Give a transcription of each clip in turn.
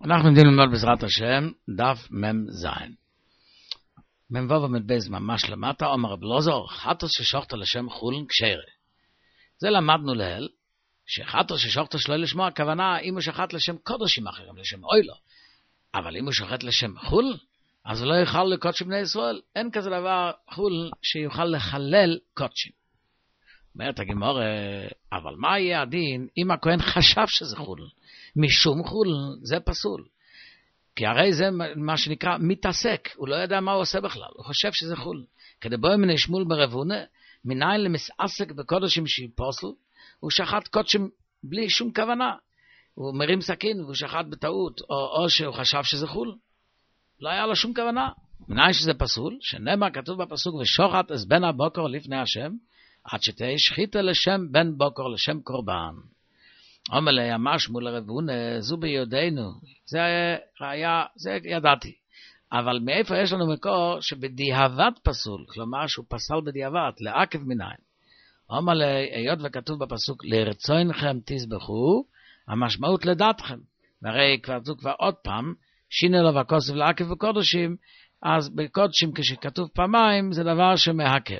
אנחנו יודעים ללמוד בעזרת השם, דף מ"ז. מ"ו ומ"ב ממש למטה, אומר רב אלעזר, חטא ששוחט לשם חולין כשרה. זה למדנו להל, שחטא ששוחט שלא לשמו, הכוונה אם הוא שחט לשם קודשים אחרים, לשם אוילו. אבל אם הוא שוחט לשם חול, אז הוא לא יוכל לקודש בני ישראל. אין כזה דבר חול שיוכל לחלל קודשים. אומרת הגמרא, אבל מה יהיה הדין אם הכהן חשב שזה חול? משום חול זה פסול. כי הרי זה מה שנקרא מתעסק, הוא לא יודע מה הוא עושה בכלל, הוא חושב שזה חול. כדי בואי מן שמול ברבונה, מניין למסעסק בקודשים שיפוסל, הוא שחט קודשים בלי שום כוונה. הוא מרים סכין והוא שחט בטעות, או שהוא חשב שזה חול. לא היה לו שום כוונה. מניין שזה פסול, שנאמר כתוב בפסוק, ושוחט אז בן הבוקר לפני השם, עד שתהיה שחיטה לשם בן בוקר לשם קורבן. אומר לי, ממש מול הרבונה, זו ביודענו, זה ידעתי. אבל מאיפה יש לנו מקור שבדיעבד פסול, כלומר שהוא פסל בדיעבד, לעקב מניין. אומר לי, היות וכתוב בפסוק, לרצונכם תזבחו, המשמעות לדעתכם. והרי כתוב כבר עוד פעם, שינה לו וכוסף לעקב וקודשים, אז בקודשים כשכתוב פעמיים, זה דבר שמעכב.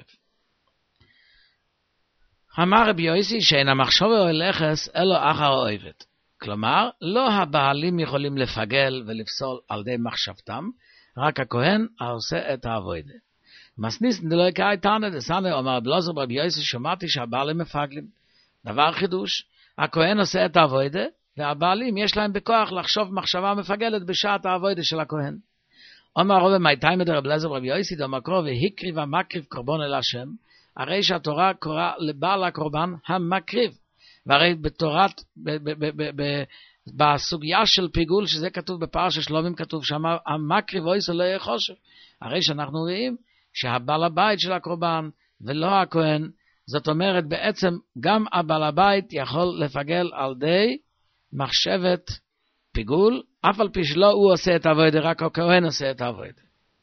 אמר רבי יוסי שאין המחשבה או הלכס אלו אחר האויבד. כלומר, לא הבעלים יכולים לפגל ולפסול על ידי מחשבתם, רק הכהן העושה את העבודה. מסניס דלא יקאי תנא דסנא, אומר רבי אלעזר ברבי יוסי, שמעתי שהבעלים מפגלים. דבר חידוש, הכהן עושה את העבודה, והבעלים יש להם בכוח לחשוב מחשבה מפגלת בשעת העבודה של הכהן. אומר רבי מייטיימא דרבי אלעזר ברבי יוסי דאמר והקריב המקריב קורבן אל השם, הרי שהתורה קורא לבעל הקורבן המקריב, והרי בתורת, בסוגיה של פיגול, שזה כתוב בפרשת שלומים, כתוב שאמר, המקריב אויסו לא יהיה חושב. הרי שאנחנו רואים שהבעל הבית של הקורבן ולא הכהן, זאת אומרת בעצם גם הבעל הבית יכול לפגל על ידי מחשבת פיגול, אף על פי שלא הוא עושה את העבודה, רק הכהן עושה את העבודה.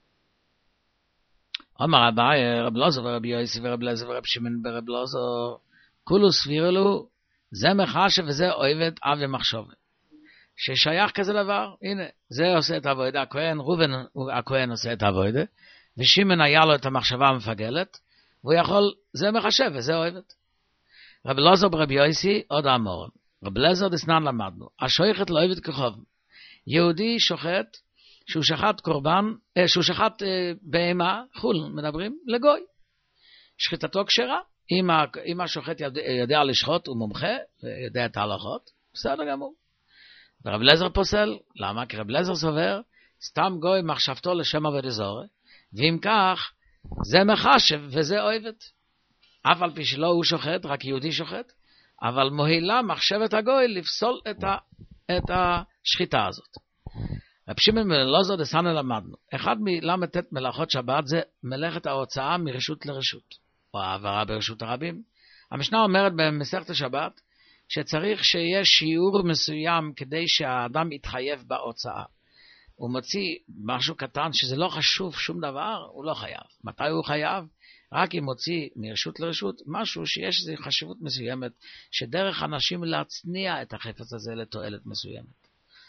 אמר אביי, רב אלעזר ורבי יוסי ורב אליעזר ורב שמעון ורב אלעזר, כולו סבירו לו, זה מחשב וזה אויבד אב ומחשבת. ששייך כזה דבר, הנה, זה עושה את העבודה, ראובן הכהן עושה את העבודה, ושמעון היה לו את המחשבה המפגלת, והוא יכול, זה מחשב וזה אויבד. רב אלעזר ורבי יוסי עוד אמר, רב אליעזר דסנן למדנו, השוחט לא אויבד כחוב. יהודי שוחט, שהוא שחט קורבן, שהוא שחט בהמה, חול, מדברים, לגוי. שחיטתו כשרה. אם השוחט יודע לשחוט, הוא מומחה, יודע את ההלכות, בסדר גמור. ורב אליעזר פוסל, למה? כי רב אליעזר סובר, סתם גוי מחשבתו לשם עבודה זרה, ואם כך, זה מחשב וזה אויבד. אף על פי שלא הוא שוחט, רק יהודי שוחט, אבל מועילה מחשבת הגוי לפסול את השחיטה הזאת. רב שמעון בן אלעזר דסנא למדנו. אחד מל"ט מלאכות שבת זה מלאכת ההוצאה מרשות לרשות, או העברה ברשות הרבים. המשנה אומרת במסכת השבת שצריך שיהיה שיעור מסוים כדי שהאדם יתחייב בהוצאה. הוא מוציא משהו קטן שזה לא חשוב שום דבר, הוא לא חייב. מתי הוא חייב? רק אם מוציא מרשות לרשות משהו שיש איזו חשיבות מסוימת, שדרך אנשים להצניע את החפץ הזה לתועלת מסוימת.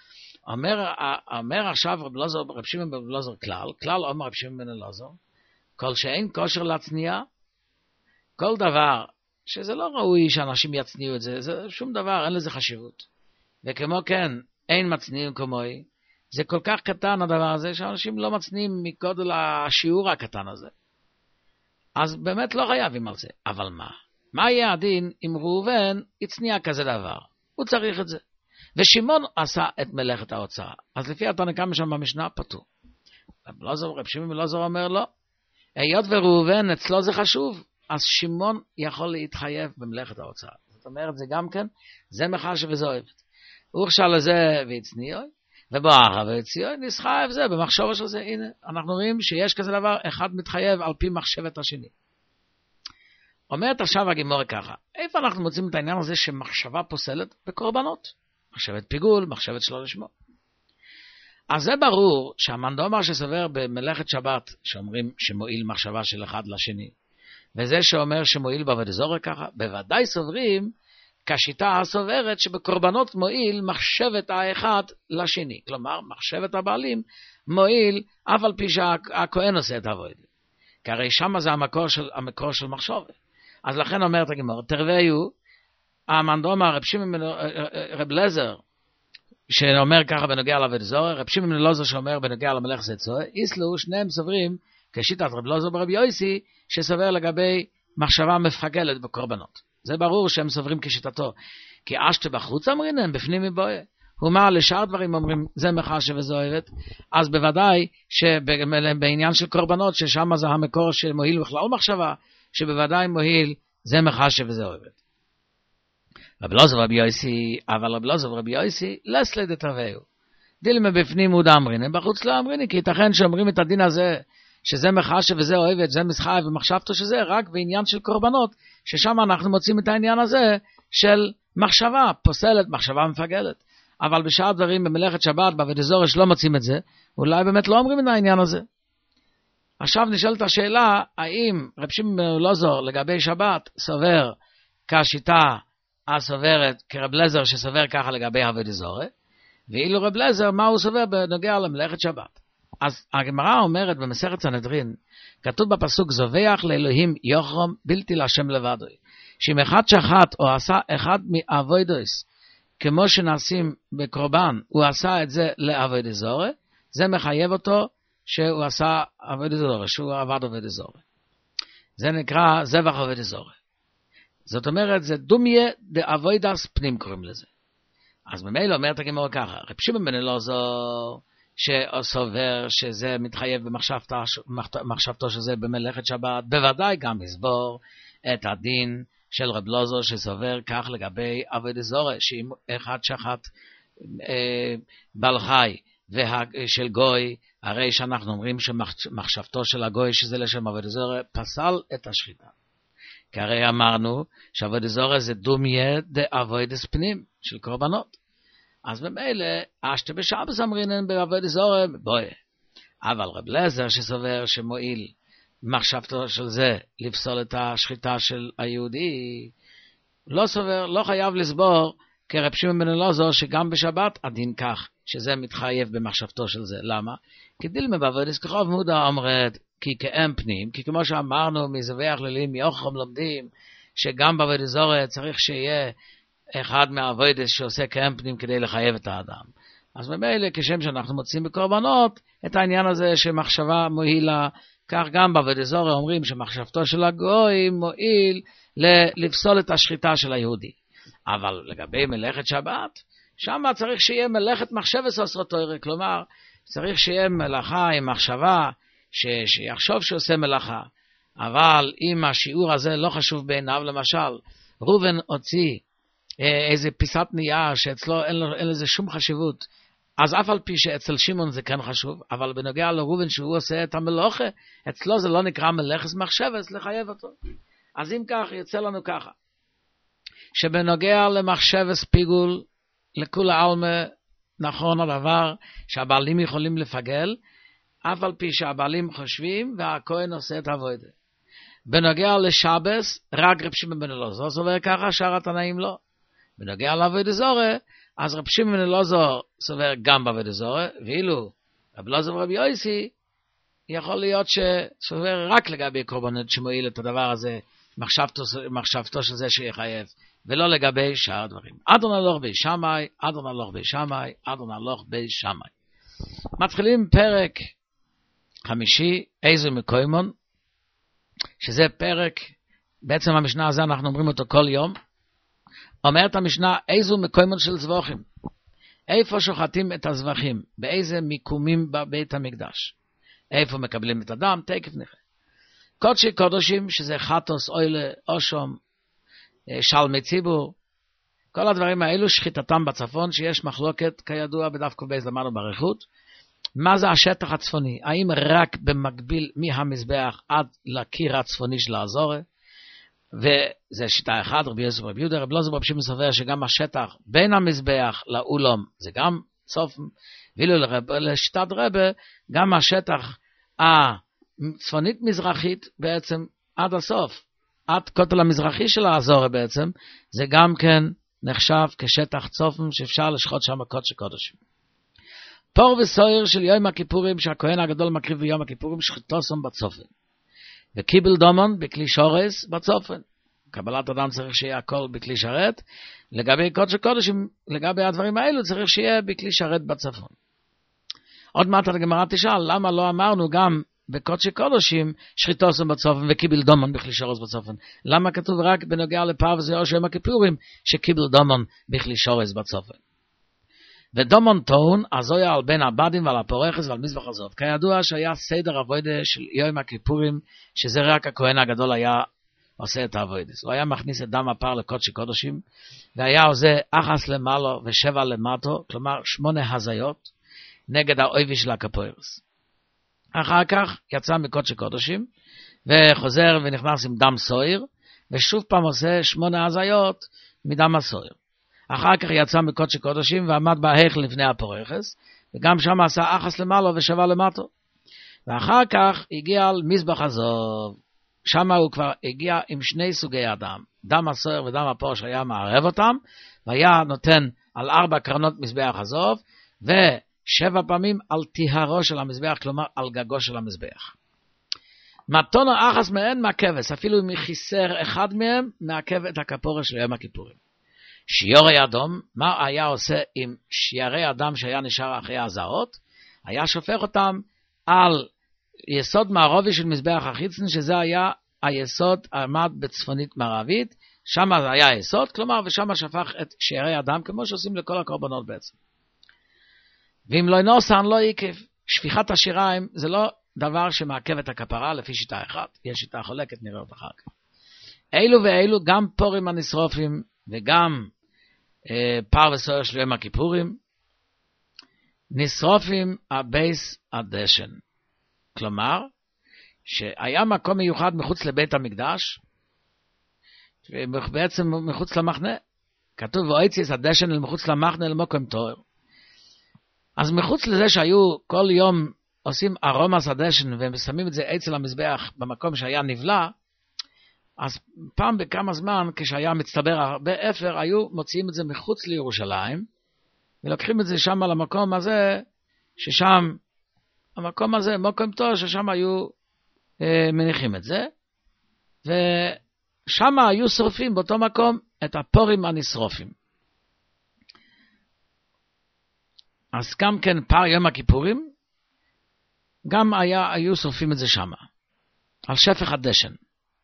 אומר עכשיו רב שמעון בן אלעזר כלל אומר רב שמעון בן אלעזר, כל שאין כושר להצניע, כל דבר שזה לא ראוי שאנשים יצניעו את זה, זה שום דבר, אין לזה חשיבות. וכמו כן, אין מצניעים כמוהי, זה כל כך קטן הדבר הזה, שאנשים לא מצניעים מגודל השיעור הקטן הזה. אז באמת לא חייבים על זה. אבל מה יהיה הדין אם ראובן יצניע כזה דבר? הוא צריך את זה. ושמעון עשה את מלאכת ההוצאה. אז לפי התנא קמא שם במשנה פטור. רב שמעון בן אלעזר אומר לא. היות וראובן אצלו זה חשוב, אז שמעון יכול להתחייב במלאכת ההוצאה. זאת אומרת, זה גם כן, זה מחשב וזה אויבד. הוא חשב לזה והצניעו, ובאחר והציעו, נסחייב זה במחשבה של זה. הנה, אנחנו רואים שיש כזה דבר, אחד מתחייב על פי מחשבת השני. אומרת עכשיו הגמרא ככה, איפה אנחנו מוצאים את העניין הזה שמחשבה פוסלת בקורבנות? מחשבת פיגול, מחשבת שלא לשמו. אז זה ברור שהמאן דאמר שסובר במלאכת שבת, שאומרים שמועיל מחשבה של אחד לשני, וזה שאומר שמועיל בעבודה זרה ככה, בוודאי סוברים כשיטה הסוברת שבקורבנות מועיל מחשבת האחד לשני. כלומר, מחשבת הבעלים מועיל אף על פי שהכהן עושה את העבודה. כי הרי שם זה המקור של מחשבת. אז לכן אומרת הגמרא, תרוויו, המנדומה רב לזר, שאומר ככה בנוגע לעבודת זרה, רב שמעון בן אלעזר שאומר בנוגע למלאכת זרה, איסלו, שניהם סוברים, כשיטת רב אלעזר ברבי יוסי, שסובר לגבי מחשבה מפגלת בקורבנות. זה ברור שהם סוברים כשיטתו, כי אשתה בחוץ אמרינם, בפנים מבואה. הוא אומר לשאר דברים אומרים, זה מחשב וזה אוהבת, אז בוודאי שבעניין של קורבנות, ששם זה המקור שמועיל בכלל מחשבה, שבוודאי מועיל, זה מחשב וזה אוהבת. רב אלעזר ורבי יוסי, אבל רב אלעזר ורבי יוסי, לסלי דתרוויו. דילים בפנים מודה אמרינם, בחוץ לא אמרינם, כי ייתכן שאומרים את הדין הזה, שזה מחשב וזה אוהבת, זה מסחי ומחשבתו שזה, רק בעניין של קורבנות, ששם אנחנו מוצאים את העניין הזה, של מחשבה, פוסלת, מחשבה מפגלת. אבל בשאר דברים, במלאכת שבת, בעבודת זרה לא מוצאים את זה, אולי באמת לא אומרים את העניין הזה. עכשיו נשאלת השאלה, האם רב שמעון בן אלעזר לגבי שבת, סובר כשיטה הסוברת כרב לזר שסובר ככה לגבי עבודת זרה, ואילו רב לזר מה הוא סובר בנוגע למלאכת שבת. אז הגמרא אומרת במסכת סנהדרין, כתוב בפסוק זובח לאלוהים יוחרום בלתי להשם לבדו, שאם אחד שחט או עשה אחד מעבודוס, כמו שנעשים בקורבן, הוא עשה את זה לעבודת זרה, זה מחייב אותו שהוא עשה עבודת זרה, שהוא עבד עבודת זרה. זה נקרא זבח עבודת זרה. זאת אומרת, זה דומיה דעבודת פנים קוראים לזה. אז ממילא אומרת הגמרא ככה, רב שמעון בן אלעזר שסובר שזה מתחייב במחשבתו שזה במלאכת שבת, בוודאי גם יסבור את הדין של רב אלעזר שסובר כך לגבי עבודת זרה, שאם אחד שחט בעל חי של גוי, הרי שאנחנו אומרים שמחשבתו של הגוי שזה לשם עבודת זרה, פסל את השחיטה. כי הרי אמרנו שעבודת זרה זה דומיה דעבודת פנים של קורבנות. אז במילא, אשתה בשבת אמרינן בעבודת זרה, בואי. אבל רב לזר שסובר שמועיל מחשבתו של זה לפסול את השחיטה של היהודי, לא סובר, לא חייב לסבור כרב שמעון בן אלעזר שגם בשבת הדין כך, שזה מתחייב במחשבתו של זה. למה? כי דילמה בעבודת כרוב מודע אומרת, כי כאם פנים, כי כמו שאמרנו מזבח לאלוהים יוחרום לומדים, שגם בעבודת זרה צריך שיהיה אחד מהעבודת שעושה כאם פנים כדי לחייב את האדם. אז ממילא כשם שאנחנו מוצאים בקורבנות את העניין הזה שמחשבה מועילה, כך גם בעבודת זרה אומרים שמחשבתו של הגוי מועיל לפסול את השחיטה של היהודי. אבל לגבי מלאכת שבת, שם צריך שיהיה מלאכת מחשבת עשרות תורה, כלומר צריך שיהיה מלאכה עם מחשבה שיחשוב שעושה מלאכה. אבל אם השיעור הזה לא חשוב בעיניו, למשל ראובן הוציא איזה פיסת נייר שאצלו אין לזה שום חשיבות, אז אף על פי שאצל שמעון זה כן חשוב, אבל בנוגע לראובן שהוא עושה את המלאכה, אצלו זה לא נקרא מלאכת מחשבת לחייב אותו. אז אם כך יוצא לנו ככה, שבנוגע למחשבת פיגול, לכול העלמה נכון הדבר שהבעלים יכולים לפגל, אף על פי שהבעלים חושבים והכהן עושה את העבודה. בנוגע לשבס, רק רב שמעון בן אלעזר סובר ככה, שאר התנאים לא. בנוגע לעבודת זרה, אז רב שמעון בן אלעזר סובר גם בעבודת זרה, ואילו רב אלעזר ורבי יוסי יכול להיות שסובר רק לגבי קורבנות שמועיל את הדבר הזה, מחשבתו של זה שיחייב, ולא לגבי שאר הדברים. אדון הלוך בי שמאי, אדון הלוך בי שמאי, אדון הלוך בי שמאי. מתחילים פרק 5, איזו מקוימון, שזה פרק, בעצם המשנה הזה אנחנו אומרים אותו כל יום, אומרת המשנה, איזו מקוימון של זבוחים. איפה שוחטים את הזבחים? באיזה מיקומים בבית המקדש? איפה מקבלים את הדם? תקף נראה. קודשי קודשים, שזה חטוס, אוילה, אושום, שלמי ציבור, כל הדברים האלו שחיטתם בצפון, שיש מחלוקת, כידוע בדף ק"ב למדנו באריכות. מה זה השטח הצפוני? האם רק במקביל מהמזבח עד לקיר הצפוני של הזורה? וזה שיטה אחת, רבי יוסף ורבי יהודה, רבי אלעזר ורבי שמעון סובר שגם השטח בין המזבח לאולם זה גם סוף, ואילו לשיטת רבי, גם השטח הצפונית מזרחית בעצם עד הסוף, עד כותל המזרחי של האזור בעצם, זה גם כן נחשב כשטח צופן שאפשר לשחוט שם קודש קודשים. פור וסויר של יום הכיפורים שהכהן הגדול מקריב ביום הכיפורים שחיטוסם בצופן. וקיבל דומון בכלי שורס בצופן. קבלת אדם צריך שיהיה הכל בכלי שרת. לגבי קודש קודשים, לגבי הדברים האלו צריך שיהיה בכלי שרת בצפון. עוד מעט הגמרא תשאל, למה לא אמרנו גם בקודש קודשים שחיטוסם בצופן וקיבל דומון בכלי שורס בצופן? למה כתוב רק בנוגע לפר וסויר של יום הכיפורים שקיבל דומון בכלי שורס בצופן? ודומון טון, אז היה על בין הבדים ועל הפורחס ועל מזבח הזוב. כידוע שהיה סדר עבודה של יום הכיפורים, שזה רק הכהן הגדול היה עושה את העבודס. הוא היה מכניס את דם הפר לקודש קודשים, והיה עושה אחס למעלו ושבע למטו, כלומר 8 הזיות, נגד האויבי של הכפורס. אחר כך יצא מקודש קודשים, וחוזר ונכנס עם דם סויר, ושוב פעם עושה 8 הזיות מדם הסויר. אחר כך יצא מקודש קודשים ועמד בהיכל לפני הפורחס, וגם שם עשה אחס למעלו ושבע למטו. ואחר כך הגיע על מזבח הזוב. שם הוא כבר הגיע עם 2 סוגי הדם, דם הסויר ודם הפורש היה מערב אותם, והיה נותן על 4 קרנות מזבח הזוב, ו7 פעמים על טיהרו של המזבח, כלומר על גגו של המזבח. מתונו אחס מהן מהכבש, אפילו אם חיסר אחד מהם, מעכב את הכפורה של יום הכיפורים. שיורי אדום, מה היה עושה עם שיערי אדם שהיה נשאר אחרי הזעות? היה שופך אותם על יסוד מערבי של מזבח החיצון, שזה היה היסוד עמד בצפונית מערבית, שם זה היה היסוד, כלומר, ושם שפך את שיערי אדם, כמו שעושים לכל הקורבנות בעצם. ואם לא נוסן, לא עיכב. שפיכת השיריים זה לא דבר שמעכב את הכפרה לפי שיטה אחת, יש שיטה חולקת, נראה אותה אחר כך. אילו ואילו, גם פורים הנשרופים, וגם פר וסויר של יום הכיפורים, נשרופים הבייס הדשן. כלומר, שהיה מקום מיוחד מחוץ לבית המקדש, בעצם מחוץ למחנה. כתוב, ואויציס הדשן אל מחוץ למחנה אל מוקם תואר. אז מחוץ לזה שהיו כל יום עושים ארומס הדשן, ושמים את זה אצל המזבח במקום שהיה נבלה, אז פעם בכמה זמן, כשהיה מצטבר הרבה אפר, היו מוציאים את זה מחוץ לירושלים, ולוקחים את זה שם על המקום הזה, ששם, המקום הזה, מוקם תואר, ששם היו מניחים את זה, ושם היו שורפים באותו מקום את הפורים הנשרופים. אז גם כן פר יום הכיפורים, גם היו שורפים את זה שם, על שפך הדשן.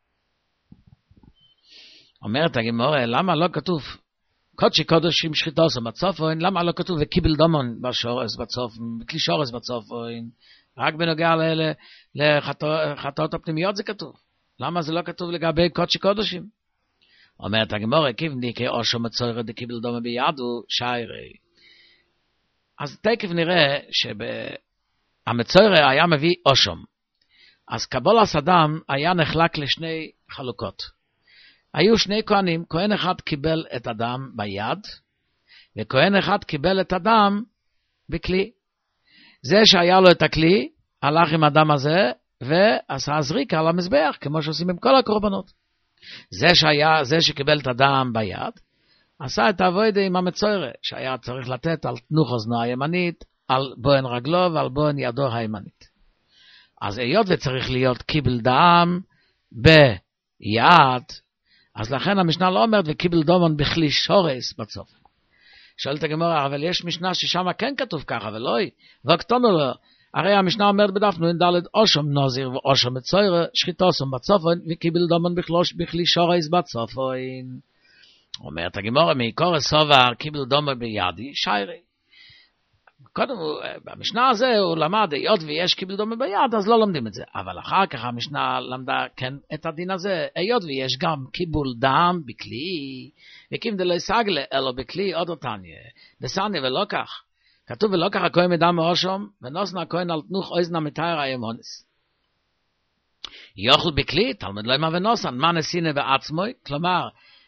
אומרת הגמרא, למה לא כתוב קודשי קודשים שחיטוסם בצופן, למה לא כתוב וקיבל דומון בשורס בצופן, בכלי שורס בצופן, רק בנוגע לחטאות הפנימיות זה כתוב. למה זה לא כתוב לגבי קודשי קודשים? אומרת הגמרא, כיוון כאושו מצויר דקיבל דומה בידו שיירי. אז תכף נראה שהמצויר היה מביא אושום. אז קבולת אדם היה נחלק לשני חלוקות. היו 2 כהנים, כהן אחד קיבל את הדם ביד, וכהן אחד קיבל את הדם בכלי. זה שהיה לו את הכלי, הלך עם הדם הזה, ועשה זריקה על המזבח, כמו שעושים עם כל הקורבנות. זה שקיבל את הדם ביד, עשה את העבודה עם המצוירה, שהיה צריך לתת על תנוך אוזנו הימנית, על בוהן רגלו ועל בוהן ידו הימנית. אז היות וצריך להיות קיבל דם ביד, אז לכן המשנה לא אומרת וקיבל דומון בכלי שורס בצוף. שואלת הגמרא, אבל יש משנה ששם כן כתוב ככה, ולא היא. וכתונו לו, הרי המשנה אומרת בדף נ"ד אושום נוזיר ואושום מצויר שחיטוסום בצופון וקיבל דומון בכלי שורס בצופון. אומרת הגמרא, מעיקור סובר קיבל דומון בידי שיירי. קודם, במשנה הזה הוא למד, היות ויש קיבל דומון ביד, אז לא לומדים את זה. אבל אחר כך המשנה למדה כן את הדין הזה, היות ויש גם קיבול דם בכלי, וקים דלא סגלה, אלא בכלי עוד אותניה. דסני ולא כך. כתוב ולא כך הכהן מדם מאושום, ונוסנה הכהן על תנוך אוזנה מתאר הימונס. יאכל בכלי, תלמד לא מה ונוסן, מה נסינה בעצמוי, כלומר,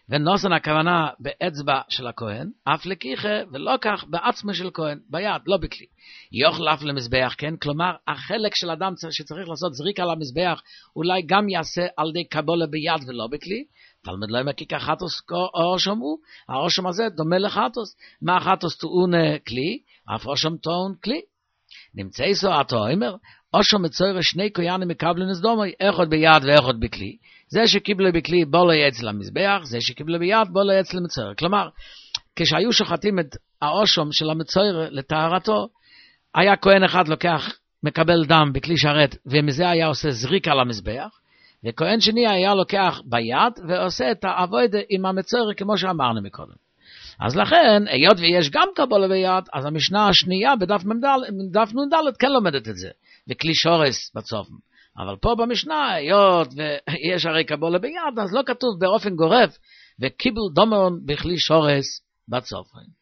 ונוסן הכוונה באצבע של הכהן, אף לקיחה ולא כך בעצמו של כהן, ביד, לא בכלי. יאכל אף למזבח, כן? כלומר, החלק של אדם שצריך לעשות זריק על המזבח, אולי גם יעשה על די קבולה ביד ולא בכלי. תלמד לא מכיק החטוס אורשם הוא, האורשם הזה דומה לחטוס. מה החטוס טעון כלי? אף אורשם טעון כלי. נמצא איסו אתה אומר, אורשם מצויר שני כהנים מקבלו נסדומי, אחד ביד ואחד בכלי. זה שקיבלו בכלי בו לא יצא למזבח, זה שקיבלו ביד בו לא יצא למצויר. כלומר, כשהיו שוחטים את האורשם של המצויר לטהרתו, היה כהן אחד לוקח, מקבל דם בכלי שרת, ומזה היה עושה זריק על המזבח, וכהן שני היה לוקח ביד, ועושה את העבודה עם המצויר כמו שאמרנו מקודם. אז לכן, היות ויש גם קבלה ביד, אז המשנה השנייה בדף נ"ד כן לומדת את זה, וכלי שורס בצופן. אבל פה במשנה, היות ויש הרי קבלה ביד, אז לא כתוב באופן גורף, וקיבל דומון בכלי שורס בצופן.